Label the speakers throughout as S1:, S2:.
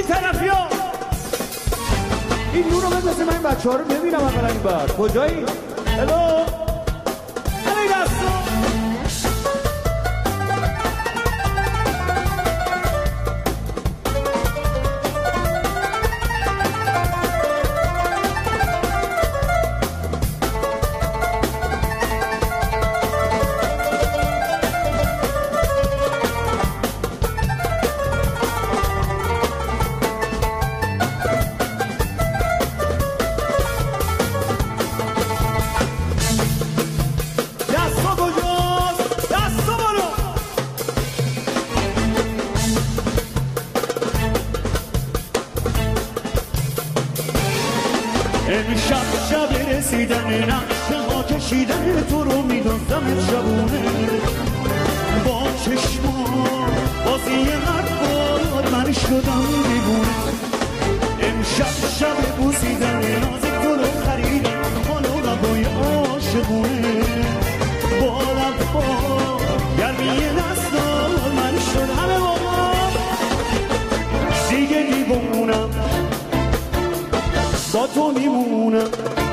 S1: طرفی ها این نور رو بندازه من این بچه ها رو ببینم اولا این بر کجایی؟ هلو علی دستو
S2: امشب شب رسیدن نقشه ها کشیدن تو رو میدازم شبونه با چشما بازی حرفات من شدم دیوونه امشب شب بوسیدن نازک تو رو خریدم حالا لبای عاشقونه با لبا گرمی دستات من شدم بابا دیگه دیوونم با تو میمونم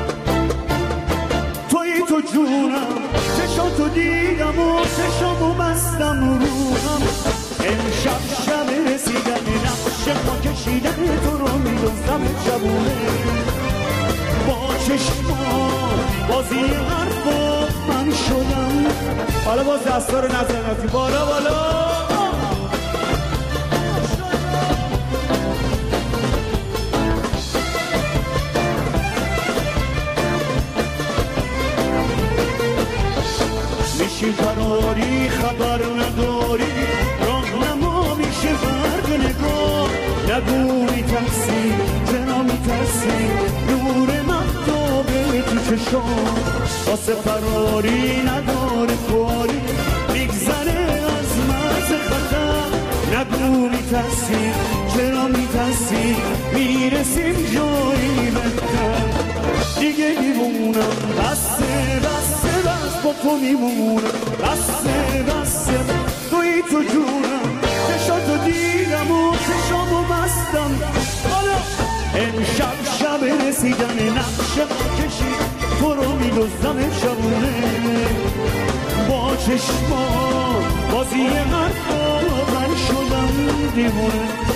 S2: توی تو جونم چشاتو دیدم و چشامو بستم روحم امشب شب رسیدن نقشه ها کشیدن تو رو میدازم شبونه با چشما بازی حرفا من شدم
S1: حالا باز دستا رو نزنم بالا بالا
S2: میشی فراری خبر نداری راهنما میشه فرق نگاه نگو میترسی چرا میترسی نور مهتابه تو چشام واسه فراری نداره کاری میگذره از مرز خطر نگو میترسی چرا میترسی میرسیم جایی بهتر دیگه دیوونم بسته بسته بس با تو میمونم بسته بسته توی تو جونم چشاتو دیدم و چشامو بستم حالا امشب شب رسیدن نقشه کشی تو رو میدازم شبونه با چشما بازی حرفا من شدم دیوونه